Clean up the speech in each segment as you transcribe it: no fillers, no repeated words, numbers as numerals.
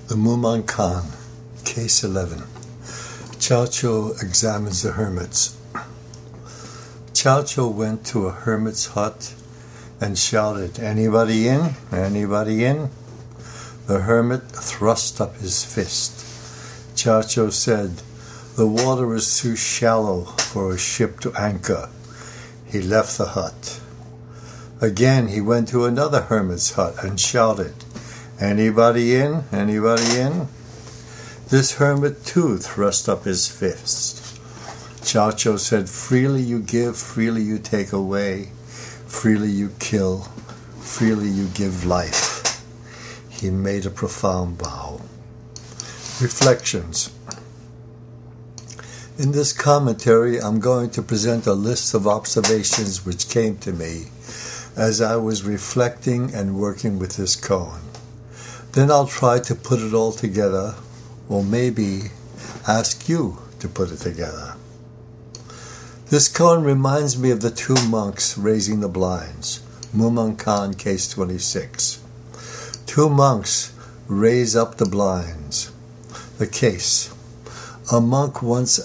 The Muman Khan, Case 11. Chow Chow examines the hermits. Chow Chow went to a hermit's hut and shouted, "Anybody in? Anybody in?" The hermit thrust up his fist. Chow Chow said, "The water is too shallow for a ship to anchor." He left the hut. Again he went to another hermit's hut and shouted, "Anybody in? Anybody in?" This hermit too thrust up his fist. Chow Chow said, "Freely you give, freely you take away, freely you kill, freely you give life." He made a profound bow. Reflections. In this commentary, I'm going to present a list of observations which came to me as I was reflecting and working with this koan. Then I'll try to put it all together, or maybe ask you to put it together. This koan reminds me of the two monks raising the blinds. Muman Khan, Case 26. Two monks raise up the blinds. The case. A monk once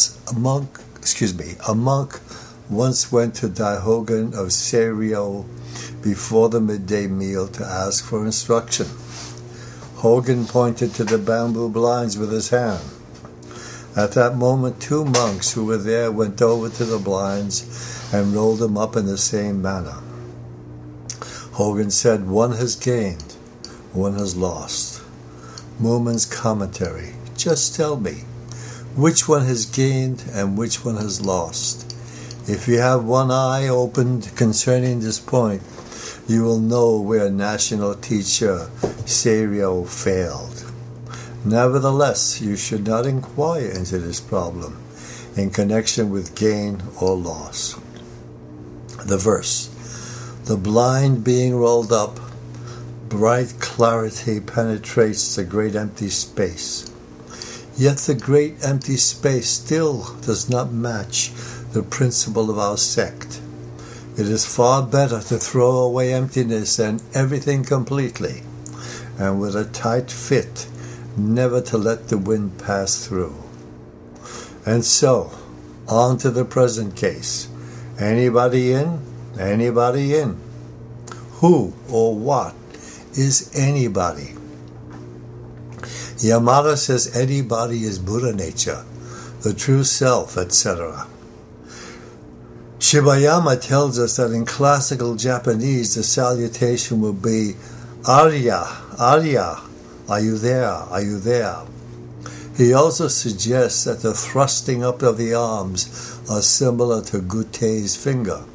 went to Daihogan of Seiryo before the midday meal to ask for instruction. Hogan pointed to the bamboo blinds with his hand. At that moment, two monks who were there went over to the blinds and rolled them up in the same manner. Hogan said, "One has gained, one has lost." Muman's commentary. Just tell me, which one has gained and which one has lost? If you have one eye opened concerning this point, you will know where national teacher Seiryo failed. Nevertheless, you should not inquire into this problem in connection with gain or loss. The verse. The blind being rolled up, bright clarity penetrates the great empty space. Yet the great empty space still does not match the principle of our sect. It is far better to throw away emptiness and everything completely, and with a tight fit, never to let the wind pass through. And so, on to the present case. Anybody in? Anybody in? Who or what is anybody? Yamada says anybody is Buddha nature, the true self, etc. Shibayama tells us that in classical Japanese the salutation will be "Arya, Arya, are you there, are you there?" He also suggests that the thrusting up of the arms are similar to Gutei's finger.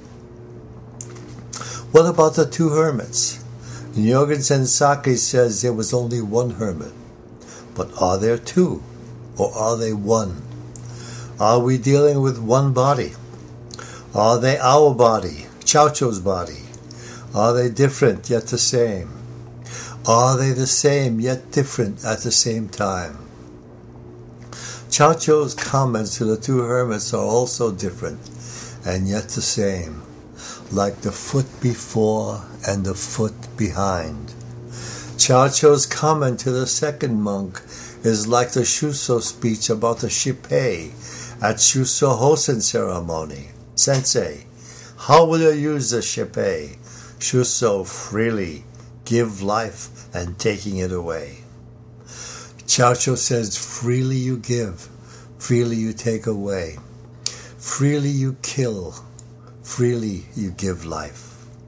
What about the two hermits? Nyogen Sensaki says there was only one hermit. But are there two? Or are they one? Are we dealing with one body? Are they our body, Chow Chow's body? Are they different yet the same? Are they the same yet different at the same time? Chow Chow's comments to the two hermits are also different and yet the same, like the foot before and the foot behind. Chow Chow's comment to the second monk is like the Shuso speech about the Shippei at Shuso Hosen ceremony. Sensei, how will you use the Shippei? Shuso, freely, give life and taking it away. Chow Chow says, freely you give, freely you take away, freely you kill, freely you give life.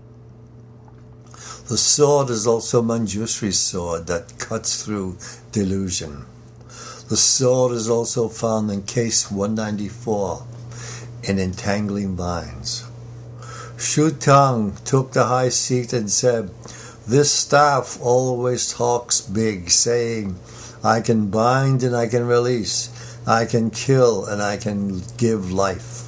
The sword is also Manjushri's sword that cuts through delusion. The sword is also found in case 194 in Entangling Binds. Shu Tang took the high seat and said, "This staff always talks big, saying, I can bind and I can release, I can kill and I can give life."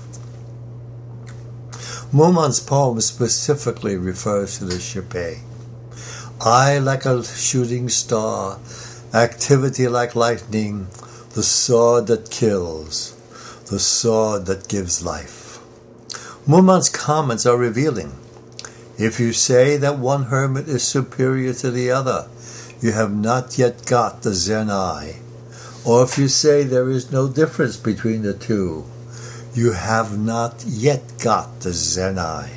Muman's poem specifically refers to the Shippei. I like a shooting star, activity like lightning, the sword that kills, the sword that gives life. Muman's comments are revealing. If you say that one hermit is superior to the other, you have not yet got the Zen eye. Or if you say there is no difference between the two, you have not yet got the Zen eye.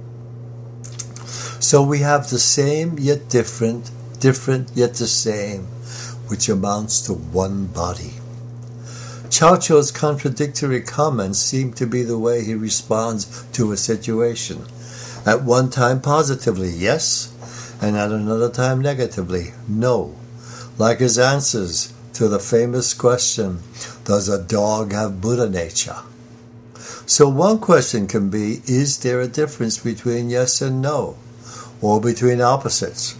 So we have the same yet different, different yet the same, which amounts to one body. Cao Chou's contradictory comments seem to be the way he responds to a situation. At one time positively, yes, and at another time negatively, no. Like his answers to the famous question, does a dog have Buddha nature? So one question can be, is there a difference between yes and no, or between opposites?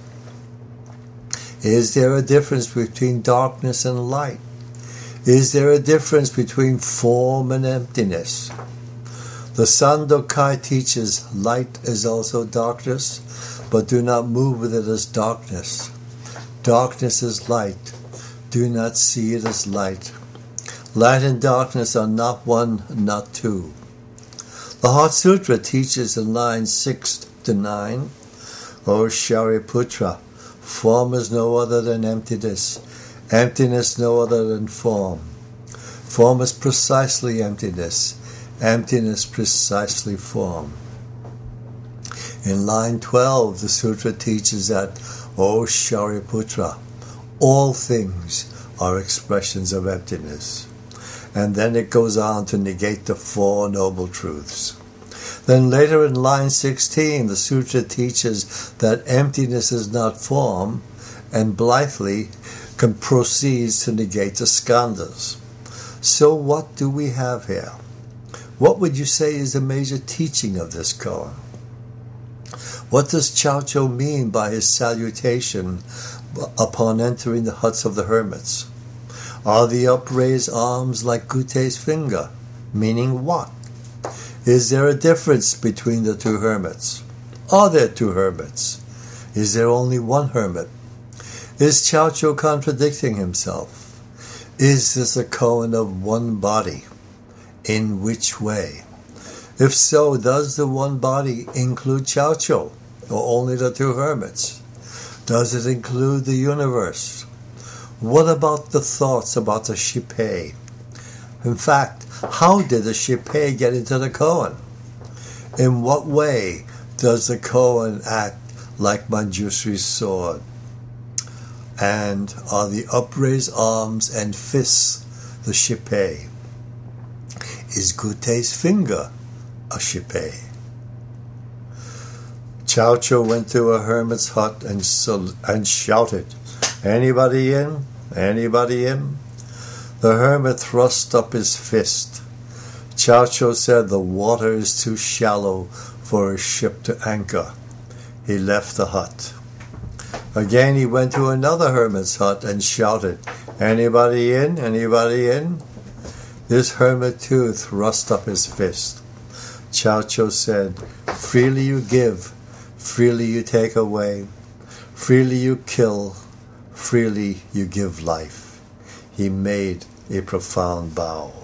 Is there a difference between darkness and light? Is there a difference between form and emptiness? The Sandokai teaches light is also darkness, but do not move with it as darkness. Darkness is light. Do not see it as light. Light and darkness are not one, not two. The Heart Sutra teaches in lines 6 to 9, O Shariputra, form is no other than emptiness. Emptiness no other than form. Form is precisely emptiness. Emptiness precisely form. In line 12, the sutra teaches that, O Shariputra, all things are expressions of emptiness. And then it goes on to negate the Four Noble Truths. Then later in line 16, the sutra teaches that emptiness is not form, and blithely proceeds to negate the skandhas. So what do we have here? What would you say is the major teaching of this koan? What does Cao Chou mean by his salutation upon entering the huts of the hermits? Are the upraised arms like Gutei's finger? Meaning what? Is there a difference between the two hermits? Are there two hermits? Is there only one hermit? Is Cao Chou contradicting himself? Is this a koan of one body? In which way? If so, does the one body include Cao Chou, or only the two hermits? Does it include the universe? What about the thoughts about the Shipei? In fact, how did the Shipei get into the koan? In what way does the koan act like Manjushri's sword? And are the upraised arms and fists the Shipei? Is Gutei's finger a Shipei? Cao Chou went to a hermit's hut and shouted, "Anybody in? Anybody in?" The hermit thrust up his fist. Cao Chou said, "The water is too shallow for a ship to anchor." He left the hut. Again he went to another hermit's hut and shouted, "Anybody in? Anybody in?" This hermit too thrust up his fist. Cao Chou said, "Freely you give, freely you take away, freely you kill, freely you give life." He made a profound bow.